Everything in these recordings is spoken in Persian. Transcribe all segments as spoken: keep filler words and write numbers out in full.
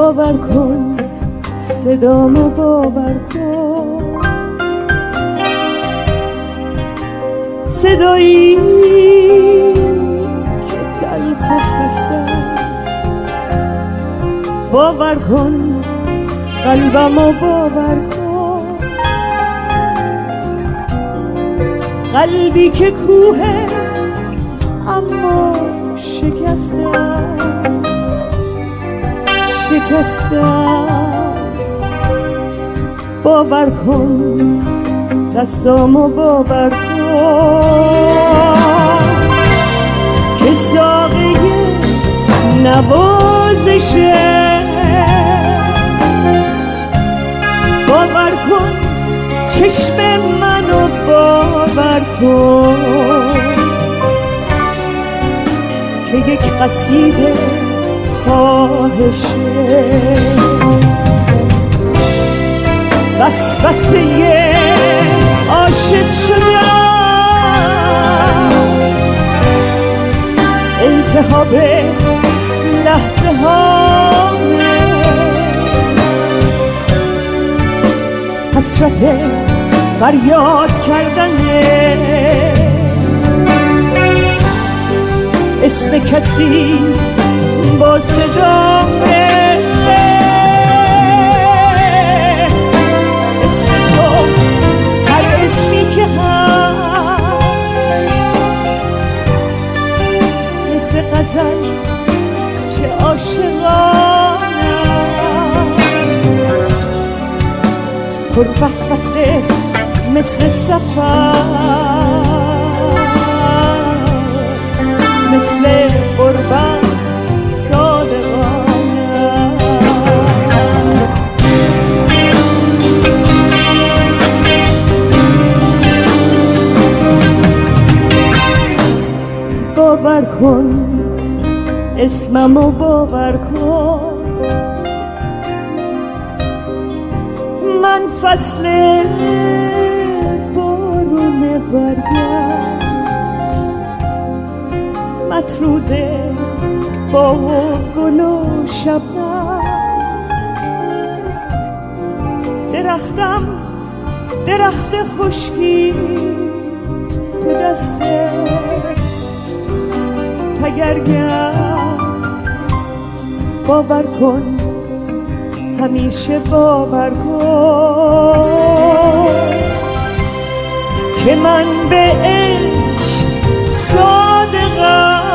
باور کن صدامو باور کن، صدایی که تلخ و خسته است. باور کن قلبمو باور کن، قلبی که کوه اما شکسته است، شکسته است. باور کن دستامو باور کن که ساقه نوازشه. باور کن چشم منو باور کن که یک قصیده خواهشه. وسوسه عاشق شدم، التهاب لحظه ها، حسرت فریاد کردنه، اسم کسی با صدامه، اسم تو هر اسمی که هست، مثل غزل چه عاشقانه است، پر وسوسه مثل سفر، مثل غربت صادقانه. باور کن اسممو باور کن، من فصل بارون برگم، مطروده باغ و گل و شبنم. درختم درخت خشکی تو دسته تگرگم. باور کن همیشه باور کن که من به عشق صادقم.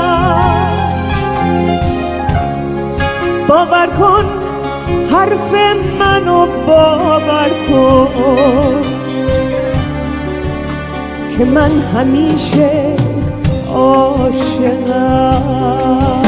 باور کن حرف منو باور کن که من همیشه عاشقم.